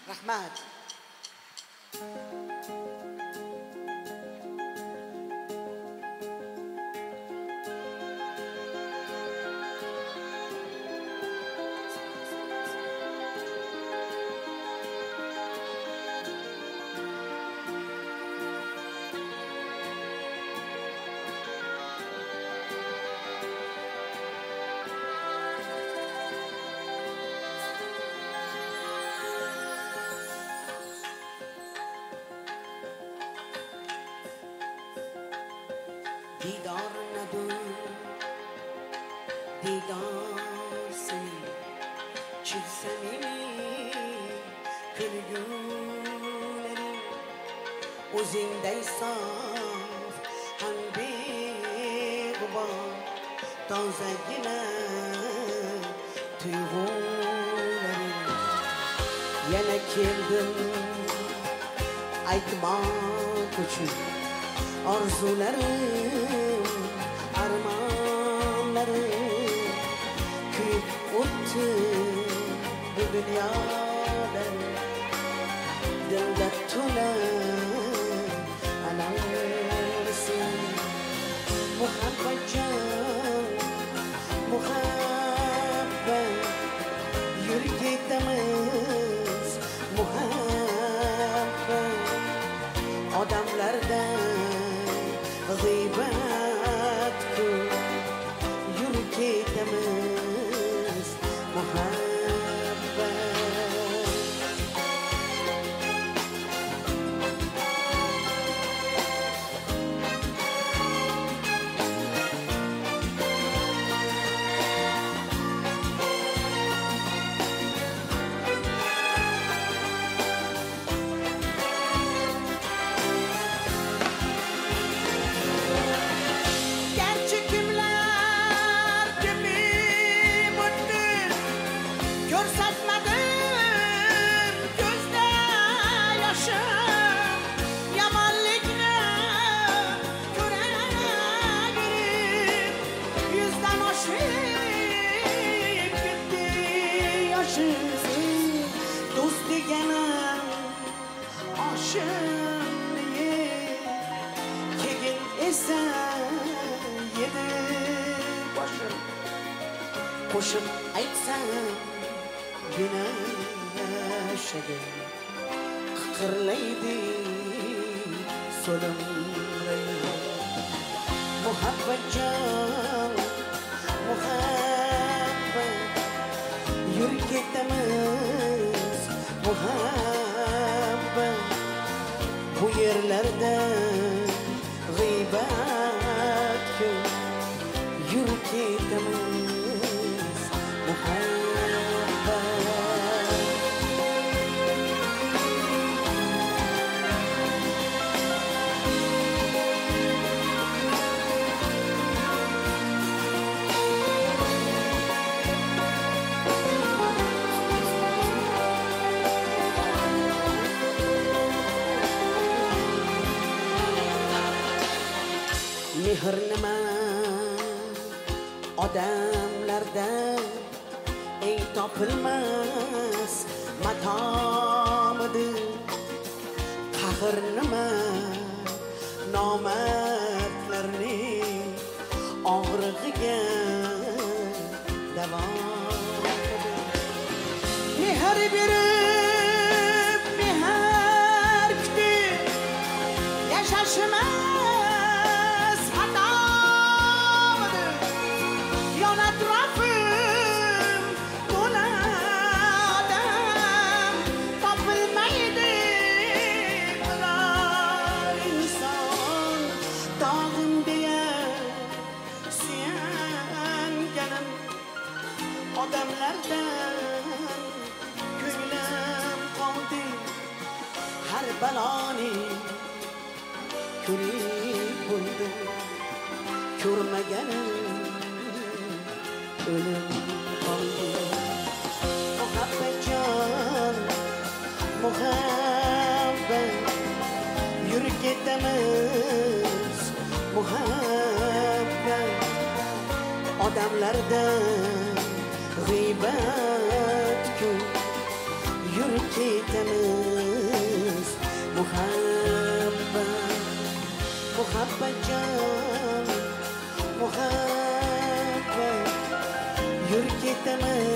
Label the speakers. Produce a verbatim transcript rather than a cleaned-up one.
Speaker 1: Rahmat. دیدار ندون دیدار سنی چه سمیمی کلگونری و زنده صاف هم بیگوا تازه گنه تیغونری یعنی کردم ایتما کچی arzularım, armağanlarım kıyıp uçtu bu dünyada dilde tulan alansın muhabbet can muhabbet yürü gitmez muhabbet adamlardan غيبات كل يركي تمس محبة Koşup aytsam güneşe kıkırlaydı solumrayı muhabbet can muhabbet yürü gitmez muhabbet bu yerlerde gıybet kıl yürü gitmez mehr nima odamlardan eng topilmas matomidi qahr nima nomardlarning og'rig'iga davo mehr berib mehr kutib yashashimiz baloni ko'rib bo'ldim ko'rmaganim o'lim qoldi muhabbet jon muhabbet yurib ketamiz muhabbet odamlardan g'iybat ku yurib ketamiz muhabbat muhabbatjon muhabbat yurib ketamiz